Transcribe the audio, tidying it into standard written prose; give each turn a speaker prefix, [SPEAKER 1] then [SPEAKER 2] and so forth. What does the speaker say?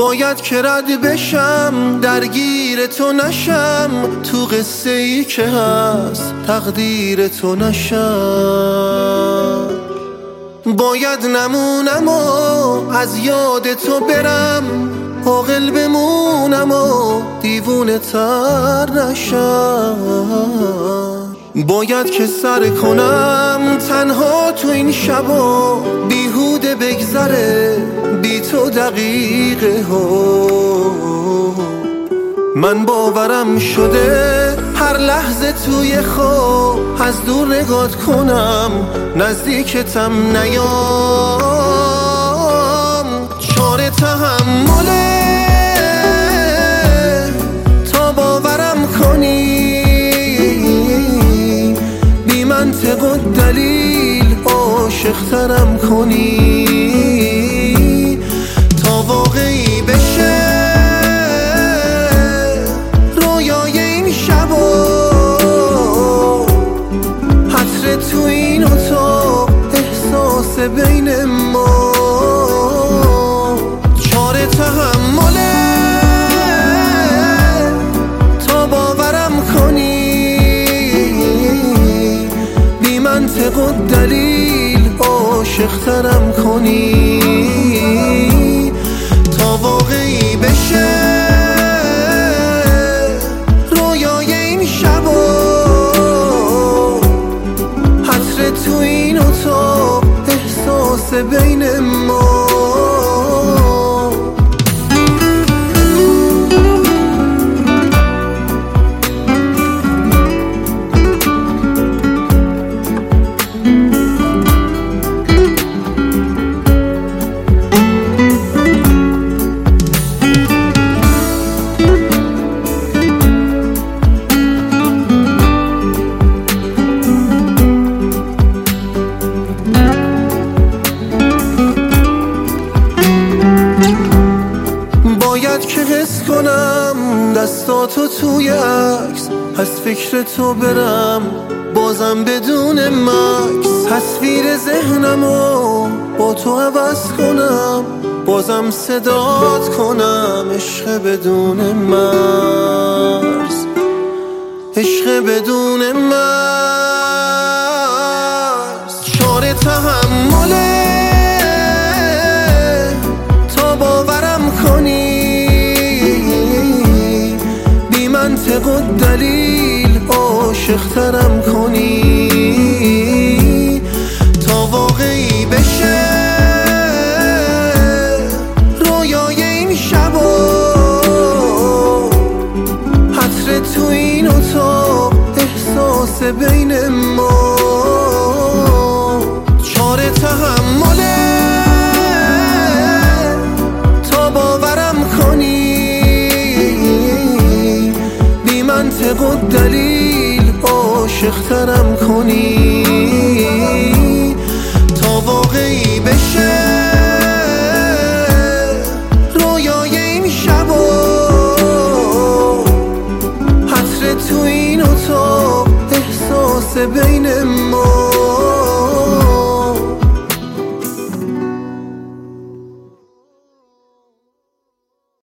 [SPEAKER 1] باید که رد بشم، درگیر تو نشم، تو قصه ای که هست تقدیر تو نشم. باید نمونم و از یاد تو برم، عاقل بمونم و دیوونه تر نشم. باید که سر کنم تنها تو این شبا، بیهوده بگذره بی تو دقیقه ها. من باورم شده هر لحظه توی خواب از دور نگات کنم، نزدیکتم نیام. چاره تحمله تا باورم کنی، بی منطق و دلیل عاشق‌ترم کنی، تا واقعی بشه رویای این شبا. حسر تو این اتاق، احساس بین ما. چاره تحمله تا باورم کنی، بی منطق و دلیل عاشق‌ترم کنی، تا واقعی بشه رویای این شبا. حسر تو این اتاق، احساس بین ما. باید که حس کنم دستاتو توی عکس، از فکر تو برم بازم بدون مکس. تصویر ذهنمو با تو عوض کنم، بازم صدات کنم. عشق بدون مرز، عشق بدون مرز. چاره تحمله تا باورم کنی، بی منطق و دلیل عاشق‌ترم کنی، تا واقعی بشه رویای این شبا. حسر تو این اتاق، احساس بین ما. چاره تحمله تا باورم کنی، بی منطق و دلیل عاشق‌ترم